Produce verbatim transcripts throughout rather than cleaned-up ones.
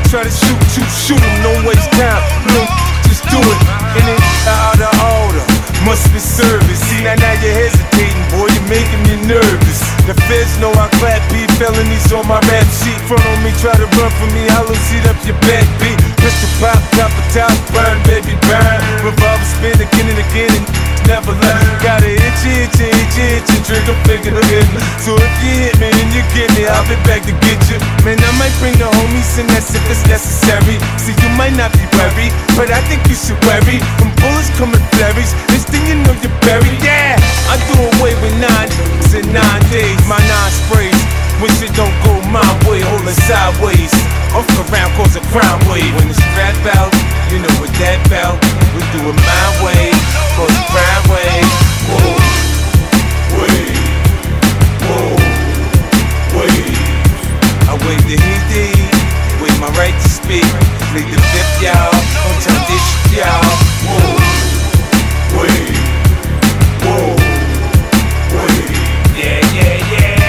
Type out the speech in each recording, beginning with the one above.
try to shoot you, shoot him, don't waste time. No, just do it. In and out of order, must be service. See, now, now you're hesitating, boy, you're making me nervous. The feds know I clap B felonies on my rap sheet. Front on me, try to run from me, hollow seat up your back beat. Pistol pop, top of top, burn, baby, burn. Revolver spin again and again and never left. Got a itchy, itchy, itchy, itchy, trigger finger to hit me. So if you hit me and you get me, I'll be back to get you. Man, I might bring the homies and that's if it's necessary. See, you might not be worried, but I think you should worry. When bullets come in flurries, next thing you know you're buried. Yeah, I do away with nine in nine days. My nine sprays, when shit don't go my way, hold it sideways. Off around cause a crime wave. When it's rap out, you know what that bout. We do it my way, cause a crime wave. Whoa, wave, whoa, wave. I wave the Hindi, wave my right to speak. Lead the fifth, y'all, don't turn this shit, y'all. Whoa, wave, whoa, wave. Yeah, yeah, yeah.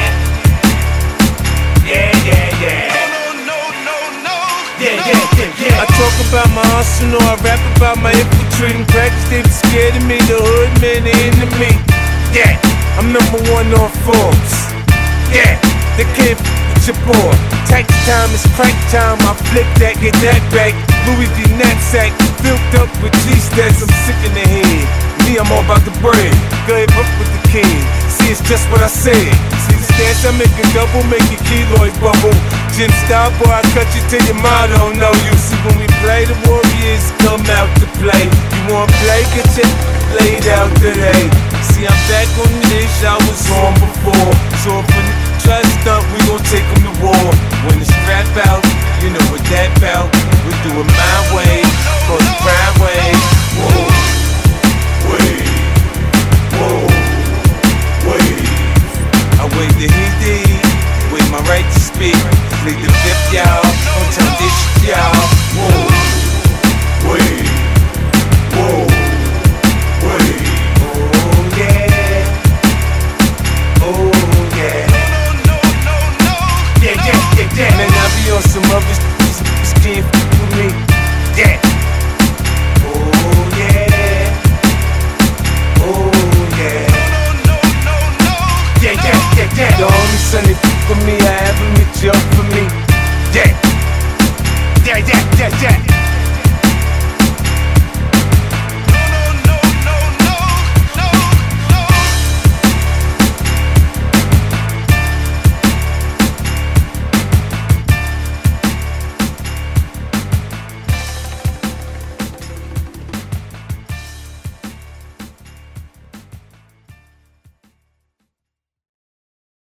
Yeah, yeah, yeah. Yeah, yeah, yeah, yeah. I talk about my arsenal, I rap about my infiltrating crackers. They be scared of me, the hood man, the enemy. Yeah, I'm number one on Forbes. Yeah, they can't f with your boy. Tax time is crack time, I flip that, get that back. Louis V knapsack, filled up with G-stacks, I'm sick in the head. Me, I'm all about the bread. Go ahead, up with the king. See, it's just what I said. See the stance, I make a double, make a keloid bubble. Jim style, boy, I cut you till your mouth don't know you. See, when we play, the Warriors come out to play. You wanna play, get your laid out today. See, I'm back on this, I was on before. So if a try to stunt, we gon' take them to war. When it's rap out, you know what that bout. We do it my way, cause the crime way. Whoa, wave, whoa, wave. I wave the Hindi, wave my right to speak. Lead the fifth, y'all, don't turn this shit, y'all.